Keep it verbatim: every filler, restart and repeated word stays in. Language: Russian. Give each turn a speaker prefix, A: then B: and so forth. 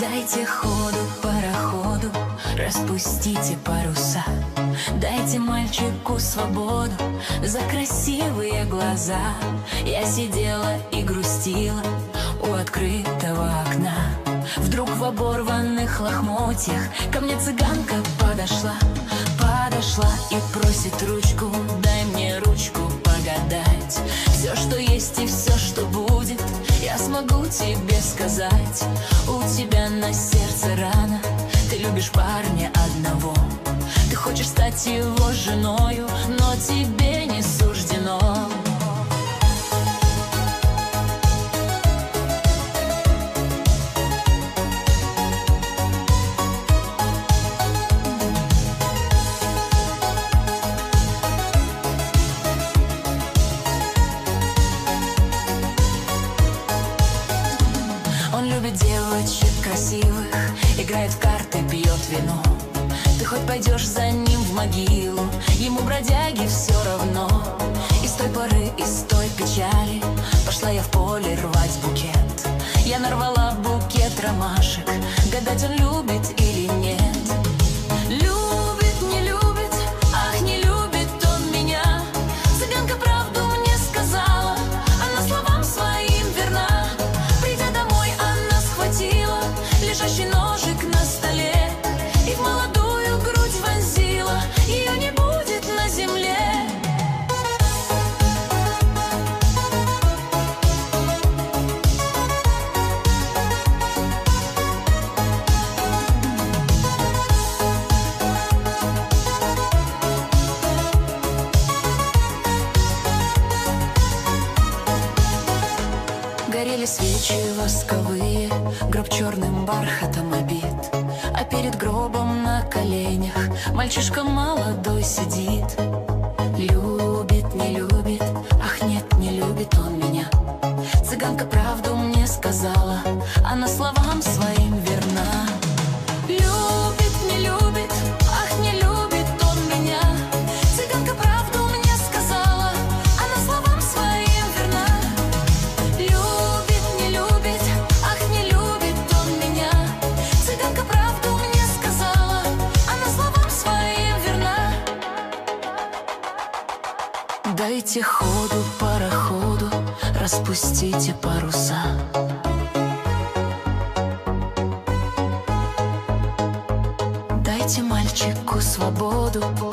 A: Дайте ходу пароходу, распустите паруса. Дайте мальчику свободу за красивые глаза. Я сидела и грустила у открытого окна. Вдруг в оборванных лохмотьях ко мне цыганка подошла. Подошла и просит ручку, дай мне ручку погадать. Все, что есть и все, что будет, я смогу тебе сказать. У тебя на сердце рана, ты любишь парня одного. Ты хочешь стать его женою, но тебе не суждено. Он любит девочек красивых, играет в карты, пьет вино. Ты хоть пойдешь за ним в могилу, ему, бродяги, все равно. И с той поры, и с той печали пошла я в поле рвать букет. Я нарвала букет ромашек, гадать, он любит или нет. Любит, не любит, ах, не любит он меня. Цыганка правду мне сказала, она словам своим верна. Придя домой, она схватила лежащий ножик на столе и в молодую грудь вонзила. Ее не будет на земле. Горели свечи восковые, гроб черным бархатом обит. А перед гробом на коленях мальчишка молодой сидит. Любит, не любит, ах нет, не любит он меня. Цыганка правду мне сказала, она словам своим верна. Любит, не любит, ах, не любит он меня. Цыганка правду мне сказала, она словам своим верна. Любит, не любит, ах, не любит он меня. Цыганка правду мне сказала, она словам своим верна. Дайте ходу пароходу, распустите паруса. Дайте мальчику свободу